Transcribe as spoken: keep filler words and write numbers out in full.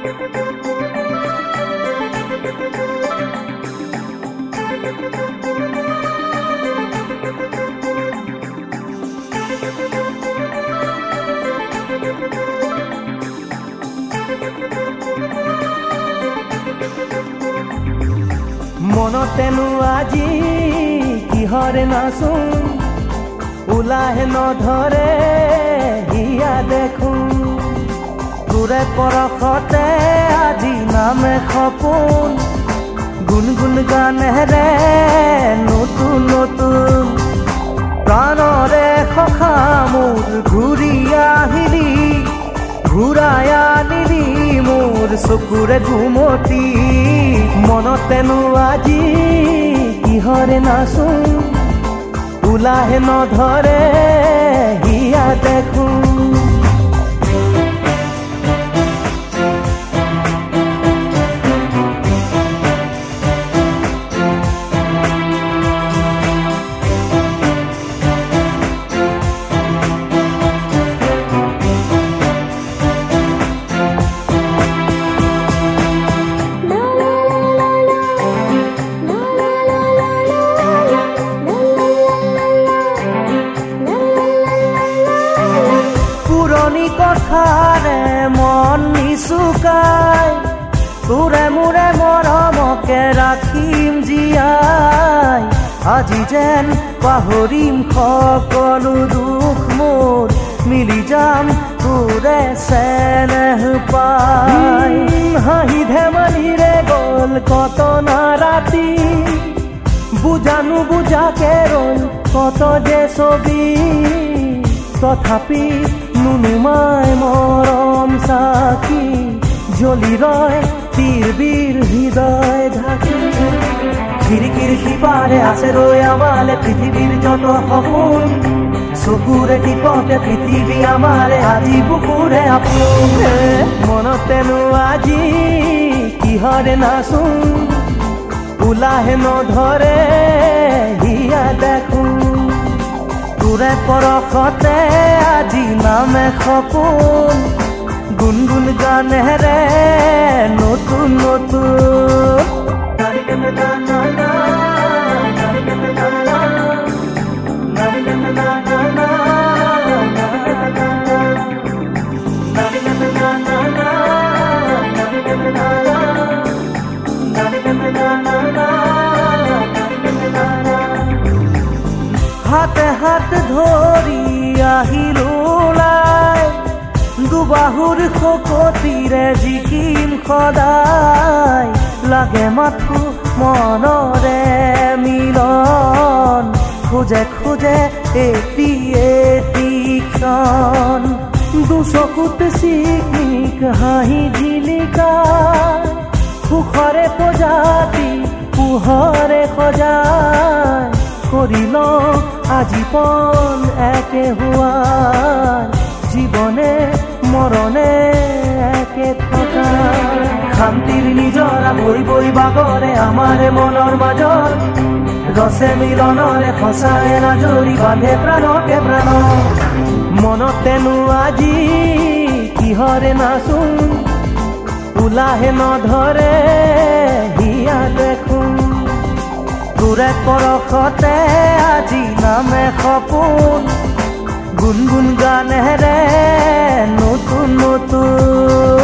মনতেনো আজি কিহৰে নাচোন ওলাহে নধৰে হিয়া দেখোন তোৰে পৰশতে আজি নামে সপোন গুণগুণ গানেৰে নতুন নতুন প্ৰাণৰে সখা মোৰ ঘূৰি আহিলি ঘূৰাই আনিলি মোৰ চকুৰে ঘুমতি মনতেনো আজি কিহৰে নাচোন ওলাহে নধৰে হিয়া দেখোন কথাৰে মন নিচুকাই তোৰে মোৰে মৰমকে ৰাখিম জীয়াই আজি যেন পাহৰিম সকলো দুখ মোৰ মিলি যাম তোৰে চেনেহ পাই হাঁহি ধেমালিৰে গ'ল কত না ৰাতি বুজানো বুজাকে ৰ'ল কত যে ছবি তথাপি নুনুমাই মৰম চাকি জ্বলি ৰয় তীৰবীৰ হৃদয় ঢাকি খিৰিকীৰ সিপাৰে আছে ৰৈ আমালে পৃথিৱীৰ যত সপোন চকুৰে টিপতে পৃথিৱী আমাৰে আজি বুকুৰে আপোন মনতেনো আজি কিহৰে নাচোন ওলাহে নধৰে হিয়া দেখোন তোৰে পৰশতে আজি নামে সপোন গুণগুণ গানেৰে নতুন নতুন হাতে হাত ধৰি আহিলো ওলাই দুবাহুৰ শকতিৰে জিকিম সদায় লাগে মাথো মনৰে মিলন খোজে খোজে এটি এটি ক্ষণ দুচকুত চিকমিক হাঁহি জিলিকাই সুখৰে প্ৰজাতি পোহৰে সজাই কৰিল আজীৱন একে হোৱাৰ জীৱনে মৰণে একে থকা শান্তিৰ নিজৰা বৈ বৈ বাগৰে আমাৰে মনৰ মাজত ৰসে মিলনৰে সঁচাই নাজৰি বান্ধে প্ৰাণকে প্ৰাণ মনতেনো আজি কিহৰে নাচোন ওলাহে নধৰে হিয়া দেখোন তোৰে পৰশতে আজি নামে সপোন গুণগুণ গানেৰে নতুন নতুন